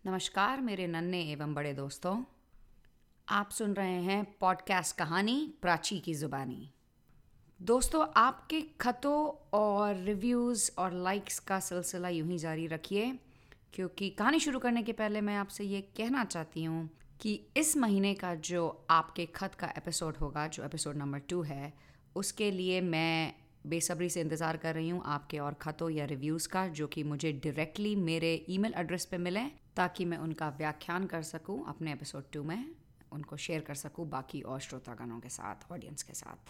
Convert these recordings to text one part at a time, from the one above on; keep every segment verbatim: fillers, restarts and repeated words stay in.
नमस्कार मेरे नन्हे एवं बड़े दोस्तों। आप सुन रहे हैं पॉडकास्ट कहानी प्राची की ज़ुबानी। दोस्तों, आपके खतों और रिव्यूज़ और लाइक्स का सिलसिला यूं ही जारी रखिए, क्योंकि कहानी शुरू करने के पहले मैं आपसे ये कहना चाहती हूँ कि इस महीने का जो आपके खत का एपिसोड होगा, जो एपिसोड नंबर टू है, उसके लिए मैं बेसब्री से इंतज़ार कर रही हूँ आपके और खतों या रिव्यूज़ का, जो कि मुझे डायरेक्टली मेरे ईमेल एड्रेस पे मिलें, ताकि मैं उनका व्याख्यान कर सकूँ अपने एपिसोड टू में, उनको शेयर कर सकूँ बाकी और श्रोतागणों के साथ, ऑडियंस के साथ।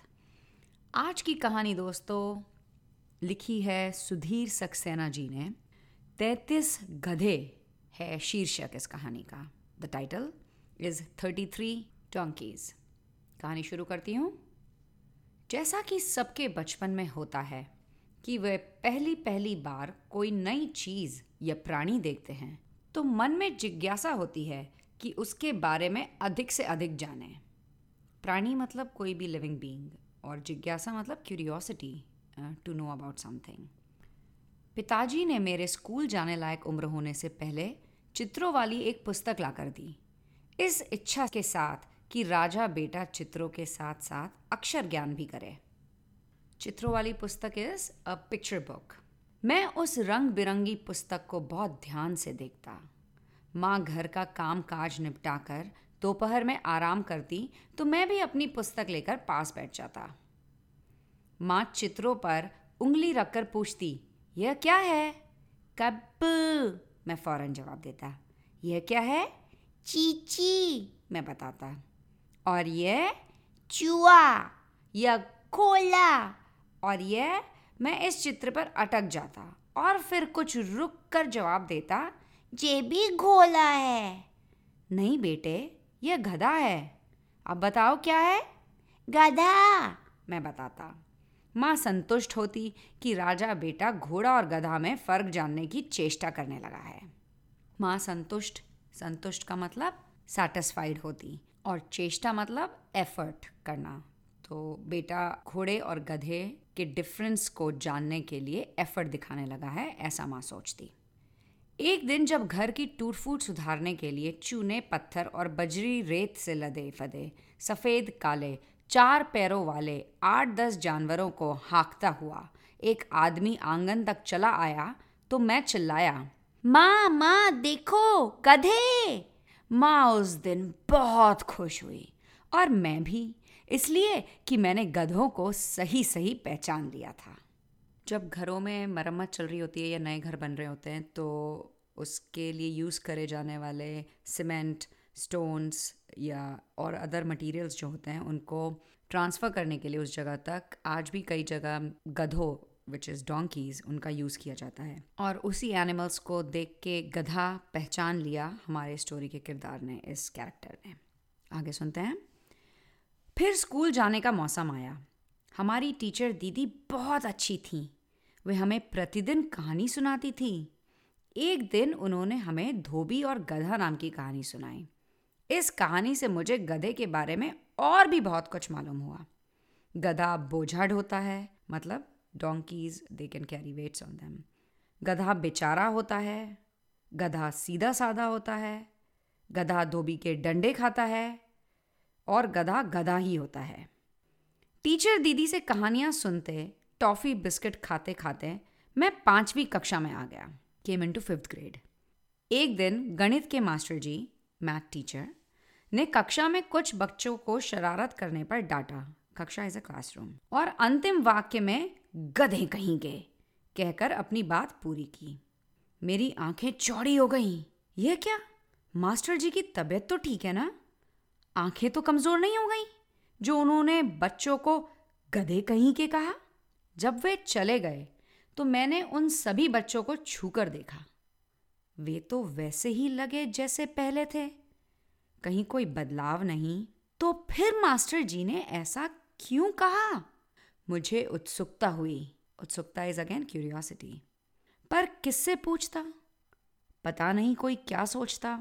आज की कहानी दोस्तों लिखी है सुधीर सक्सेना जी ने। तैंतीस गधे है शीर्षक इस कहानी का। The title is thirty three donkeys. कहानी शुरू करती हूँ। जैसा कि सबके बचपन में होता है कि वे पहली पहली बार कोई नई चीज़ या प्राणी देखते हैं तो मन में जिज्ञासा होती है कि उसके बारे में अधिक से अधिक जानें। प्राणी मतलब कोई भी लिविंग बीइंग, और जिज्ञासा मतलब curiosity to know about something. पिताजी ने मेरे स्कूल जाने लायक उम्र होने से पहले चित्रों वाली एक पुस्तक लाकर दी, इस इच्छा के साथ कि राजा बेटा चित्रों के साथ साथ अक्षर ज्ञान भी करे। चित्रों वाली पुस्तक इज अ पिक्चर बुक। मैं उस रंग बिरंगी पुस्तक को बहुत ध्यान से देखता। माँ घर का काम काज निपटाकर दोपहर में आराम करती तो मैं भी अपनी पुस्तक लेकर पास बैठ जाता। माँ चित्रों पर उंगली रखकर पूछती, यह क्या है? कब? मैं फौरन जवाब देता। यह क्या है? चीची, मैं बताता। और यह चूहा या कोला। और यह मैं इस चित्र पर अटक जाता और फिर कुछ रुक कर जवाब देता, ये भी घोला है। नहीं बेटे, यह गधा है। अब बताओ क्या है? गधा, मैं बताता। माँ संतुष्ट होती कि राजा बेटा घोड़ा और गधा में फर्क जानने की चेष्टा करने लगा है। माँ संतुष्ट संतुष्ट का मतलब सैटिस्फाइड होती, और चेष्टा मतलब एफर्ट करना। तो बेटा घोड़े और गधे के डिफरेंस को जानने के लिए एफर्ट दिखाने लगा है, ऐसा माँ सोचती। एक दिन जब घर की टूट फूट सुधारने के लिए चूने पत्थर और बजरी रेत से लदे फदे सफ़ेद काले चार पैरों वाले आठ दस जानवरों को हाँकता हुआ एक आदमी आंगन तक चला आया तो मैं चिल्लाया, माँ माँ देखो गधे। माँ उस दिन बहुत खुश हुई, और मैं भी, इसलिए कि मैंने गधों को सही सही पहचान लिया था। जब घरों में मरम्मत चल रही होती है या नए घर बन रहे होते हैं तो उसके लिए यूज़ करे जाने वाले सीमेंट, स्टोन्स या और अदर मटेरियल्स जो होते हैं उनको ट्रांसफ़र करने के लिए उस जगह तक आज भी कई जगह गधों विच इज़ डोंकीज़ उनका यूज़ किया जाता है। और उसी एनिमल्स को देख के गधा पहचान लिया हमारे स्टोरी के किरदार ने, इस कैरेक्टर ने। आगे सुनते हैं। फिर स्कूल जाने का मौसम आया। हमारी टीचर दीदी बहुत अच्छी थीं। वे हमें प्रतिदिन कहानी सुनाती थीं। एक दिन उन्होंने हमें धोबी और गधा नाम की कहानी सुनाई। इस कहानी से मुझे गधे के बारे में और भी बहुत कुछ मालूम हुआ। गधा बोझा ढोता है, मतलब donkeys they can carry weights on them। गधा बेचारा होता है। गधा सीधा साधा होता है। गधा धोबी के डंडे खाता है, और गधा गधा ही होता है। टीचर दीदी से कहानियां सुनते, टॉफ़ी बिस्किट खाते खाते मैं पांचवी कक्षा में आ गया, केम इनटू फिफ्थ ग्रेड। एक दिन गणित के मास्टर जी, मैथ टीचर, ने कक्षा में कुछ बच्चों को शरारत करने पर डांटा। कक्षा इज अ क्लासरूम। और अंतिम वाक्य में गधे कहीं गए कहकर अपनी बात पूरी की। मेरी आंखें चौड़ी हो गईं। यह क्या? मास्टर जी की तबीयत तो ठीक है ना? आंखें तो कमजोर नहीं हो गई जो उन्होंने बच्चों को गधे कहीं के कहा। जब वे चले गए तो मैंने उन सभी बच्चों को छू कर देखा। वे तो वैसे ही लगे जैसे पहले थे, कहीं कोई बदलाव नहीं। तो फिर मास्टर जी ने ऐसा क्यों कहा? मुझे उत्सुकता हुई। उत्सुकता इज अगेन क्यूरियोसिटी। पर किससे पूछता? पता नहीं कोई क्या सोचता।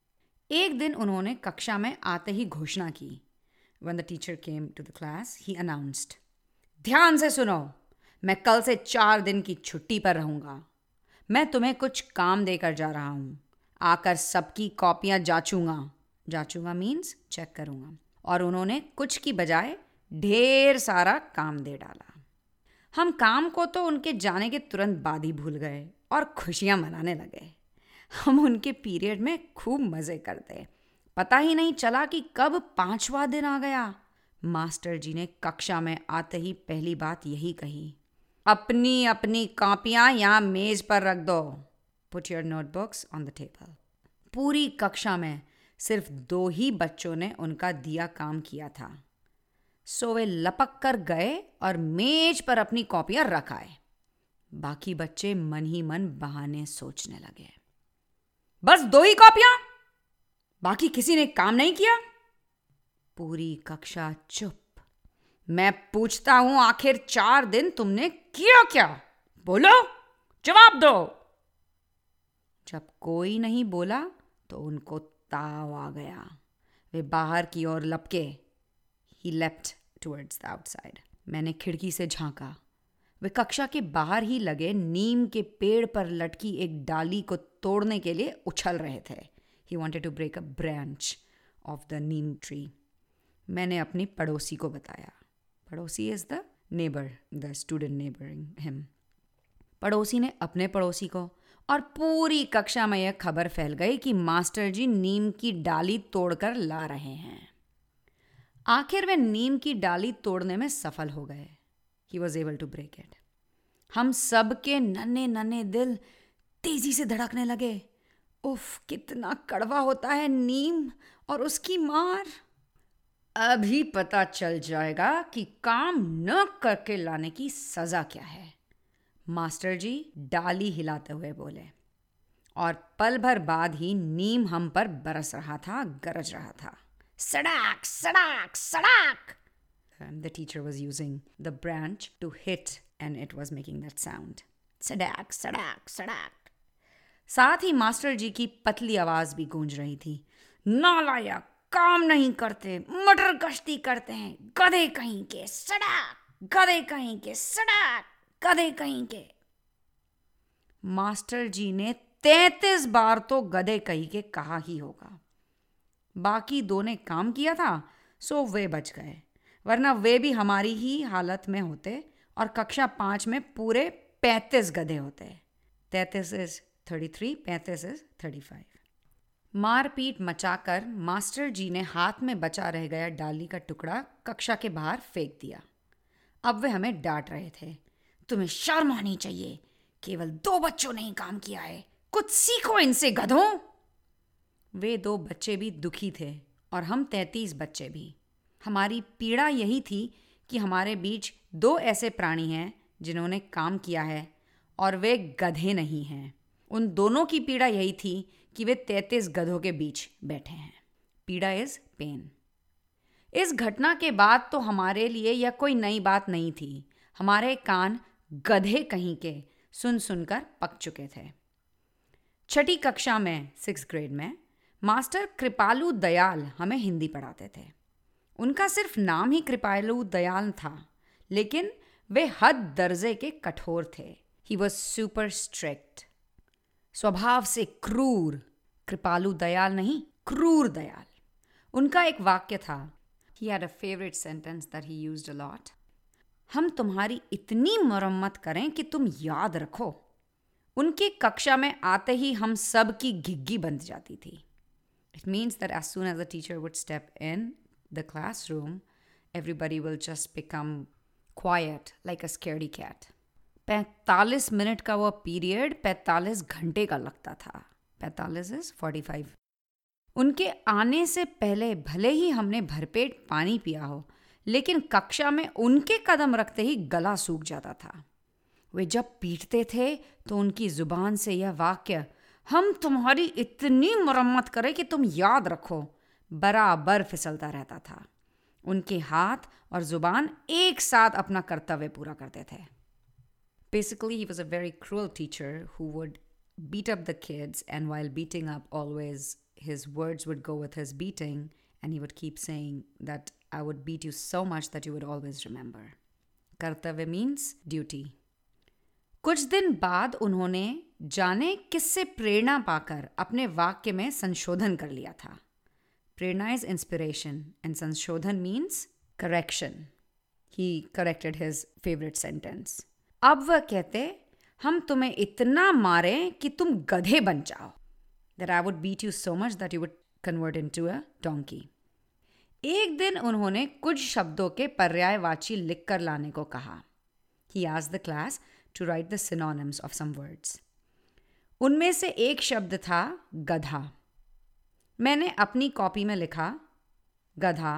एक दिन उन्होंने कक्षा में आते ही घोषणा की। When the teacher came to the class, he announced, ध्यान से सुनो, मैं कल से चार दिन की छुट्टी पर रहूंगा। मैं तुम्हें कुछ काम देकर जा रहा हूँ। आकर सबकी कॉपियां जांचूंगा। जांचूंगा मीन्स चेक करूंगा। और उन्होंने कुछ की बजाय ढेर सारा काम दे डाला। हम काम को तो उनके जाने के तुरंत बाद ही भूल गए और खुशियां मनाने लगे। हम उनके पीरियड में खूब मज़े करते। पता ही नहीं चला कि कब पांचवा दिन आ गया। मास्टर जी ने कक्षा में आते ही पहली बात यही कही, अपनी अपनी कॉपियां यहाँ मेज पर रख दो। Put your notebooks on the table. पूरी कक्षा में सिर्फ दो ही बच्चों ने उनका दिया काम किया था, सो वे लपक कर गए और मेज पर अपनी कॉपियां रख आए। बाकी बच्चे मन ही मन बहाने सोचने लगे। बस दो ही कॉपियां? बाकी किसी ने काम नहीं किया? पूरी कक्षा चुप। मैं पूछता हूं, आखिर चार दिन तुमने किया क्या? बोलो, जवाब दो। जब कोई नहीं बोला तो उनको ताव आ गया। वे बाहर की ओर लपके। He leapt towards the outside. मैंने खिड़की से झांका। वे कक्षा के बाहर ही लगे नीम के पेड़ पर लटकी एक डाली को तोड़ने के लिए उछल रहे थे। He wanted to break a branch of the neem tree. मैंने अपनी पड़ोसी को बताया। पड़ोसी is the neighbor, the student neighboring him. पड़ोसी ने अपने पड़ोसी को, और पूरी कक्षा में यह खबर फैल गई कि मास्टर जी नीम की डाली तोड़कर ला रहे हैं। आखिर वे नीम की डाली तोड़ने में सफल हो गए। He was able to break it. हम सब के नन्हे नन्हे दिल तेजी से धड़कने लगे। उफ, कितना कड़वा होता है नीम और उसकी मार। अभी पता चल जाएगा कि काम न करके लाने की सजा क्या है, मास्टर जी डाली हिलाते हुए बोले। और पल भर बाद ही नीम हम पर बरस रहा था, गरज रहा था। सड़ाक सड़ाक सड़ाक। The teacher was using the branch to hit and it was making that sound. सड़ाक सड़ाक सड़ाक। साथ ही मास्टर जी की पतली आवाज भी गूंज रही थी। नालायक, काम नहीं करते, मटर गश्ती करते हैं, गधे कहीं के, सड़ाक, गधे कहीं के, सड़ाक, गधे कहीं के। मास्टर जी ने तैंतीस बार तो गधे कहीं के कहा ही होगा। बाकी दो ने काम किया था, सो वे बच गए, वरना वे भी हमारी ही हालत में होते और कक्षा पांच में पूरे पैंतीस गधे होते। तैंतीस इज थर्टी थ्री, पैंतीस इज थर्टी फाइव। मारपीट मचाकर मास्टर जी ने हाथ में बचा रह गया डाली का टुकड़ा कक्षा के बाहर फेंक दिया। अब वे हमें डांट रहे थे। तुम्हें शर्म आनी चाहिए, केवल दो बच्चों ने ही काम किया है, कुछ सीखो इनसे गधों। वे दो बच्चे भी दुखी थे और हम तैंतीस बच्चे भी। हमारी पीड़ा यही थी कि हमारे बीच दो ऐसे प्राणी हैं जिन्होंने काम किया है और वे गधे नहीं हैं। उन दोनों की पीड़ा यही थी कि वे तैंतीस गधों के बीच बैठे हैं। पीड़ा इज पेन। इस घटना के बाद तो हमारे लिए यह कोई नई बात नहीं थी। हमारे कान गधे कहीं के सुन सुनकर पक चुके थे। छठी कक्षा में, सिक्स ग्रेड में, मास्टर कृपालु दयाल हमें हिंदी पढ़ाते थे। उनका सिर्फ नाम ही कृपालु दयाल था, लेकिन वे हद दर्जे के कठोर थे। ही वॉज सुपर स्ट्रिक्ट, स्वभाव से क्रूर। कृपालु दयाल नहीं, क्रूर दयाल। उनका एक वाक्य था। He had a favorite sentence that he used a lot. हम तुम्हारी इतनी मरम्मत करें कि तुम याद रखो। उनकी कक्षा में आते ही हम सब की घिग्गी बंध जाती थी। It means that as soon as the teacher would step in the classroom, everybody will just become quiet like a scaredy cat. पैंतालीस मिनट का वो पीरियड पैंतालीस घंटे का लगता था। पैंतालीस is forty-five. उनके आने से पहले भले ही हमने भरपेट पानी पिया हो, लेकिन कक्षा में उनके कदम रखते ही गला सूख जाता था। वे जब पीटते थे तो उनकी जुबान से यह वाक्य, हम तुम्हारी इतनी मरम्मत करें कि तुम याद रखो, बराबर फिसलता रहता था। उनके हाथ और जुबान एक साथ अपना कर्तव्य पूरा करते थे। Basically, he was a very cruel teacher who would beat up the kids, and while beating up, always his words would go with his beating, and he would keep saying that I would beat you so much that you would always remember. Kartavya means duty. कुछ दिन बाद उन्होंने जाने किससे प्रेरणा पाकर अपने वाक्य में संशोधन कर लिया था। प्रेरणा इज इंस्पिरेशन एंड संशोधन means correction. He corrected his favourite sentence. अब वह कहते, हम तुम्हें इतना मारें कि तुम गधे बन जाओ, that I would beat you so much that you would convert into a donkey. एक दिन उन्होंने कुछ शब्दों के पर्यायवाची लिख कर लाने को कहा। He asked the class to write the synonyms of some words. उनमें से एक शब्द था गधा। मैंने अपनी कॉपी में लिखा गधा,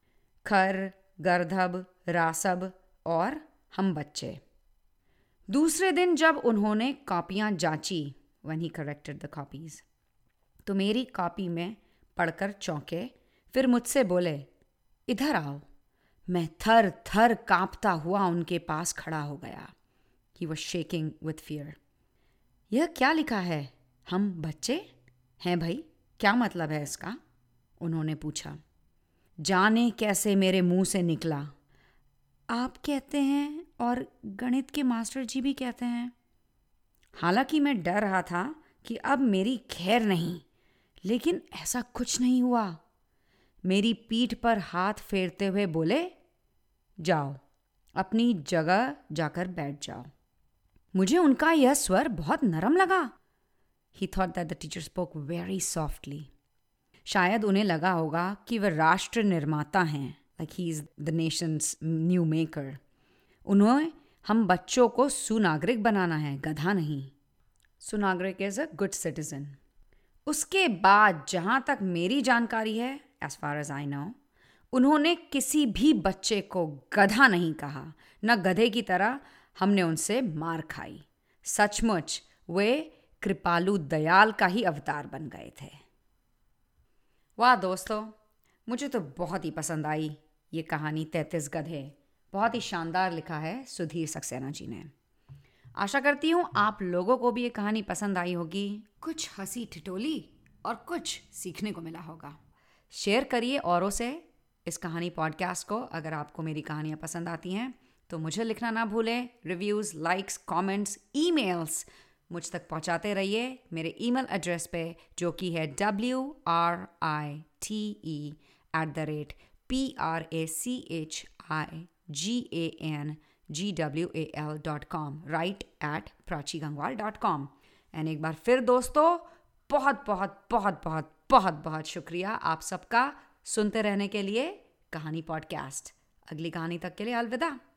खर, गर्दभ, रासब और हम बच्चे। दूसरे दिन जब उन्होंने कॉपियाँ जांची, when he corrected the copies, तो मेरी कॉपी में पढ़कर चौंके, फिर मुझसे बोले, इधर आओ। मैं थर थर कांपता हुआ उनके पास खड़ा हो गया। He was shaking with fear. यह क्या लिखा है? हम बच्चे हैं भाई, क्या मतलब है इसका? उन्होंने पूछा। जाने कैसे मेरे मुंह से निकला। आप कहते हैं और गणित के मास्टर जी भी कहते हैं। हालांकि मैं डर रहा था कि अब मेरी खैर नहीं, लेकिन ऐसा कुछ नहीं हुआ। मेरी पीठ पर हाथ फेरते हुए बोले, जाओ अपनी जगह जाकर बैठ जाओ। मुझे उनका यह स्वर बहुत नरम लगा। He thought that the teacher spoke very softly. शायद उन्हें लगा होगा कि वह राष्ट्र निर्माता हैं, like he is the nation's new maker. उन्हें हम बच्चों को सुनागरिक बनाना है, गधा नहीं। सुनागरिक इज अ गुड सिटीजन। उसके बाद जहाँ तक मेरी जानकारी है, as far as I know, उन्होंने किसी भी बच्चे को गधा नहीं कहा, न गधे की तरह हमने उनसे मार खाई। सचमुच वे कृपालु दयाल का ही अवतार बन गए थे। वाह दोस्तों, मुझे तो बहुत ही पसंद आई ये कहानी तैंतीस गधे। बहुत ही शानदार लिखा है सुधीर सक्सेना जी ने। आशा करती हूँ आप लोगों को भी ये कहानी पसंद आई होगी, कुछ हंसी ठिठोली और कुछ सीखने को मिला होगा। शेयर करिए औरों से इस कहानी पॉडकास्ट को। अगर आपको मेरी कहानियाँ पसंद आती हैं तो मुझे लिखना ना भूलें। रिव्यूज़, लाइक्स, कमेंट्स, ईमेल्स मुझ तक पहुँचाते रहिए मेरे ईमेल एड्रेस पे, जो कि है W R I T E at the rate P R A C H I G A N G W A L dot com, write at Prachi Gangwal dot com. And एक बार फिर दोस्तों, बहुत बहुत बहुत बहुत बहुत बहुत शुक्रिया आप सबका सुनते रहने के लिए कहानी पॉडकास्ट। अगली कहानी तक के लिए अलविदा।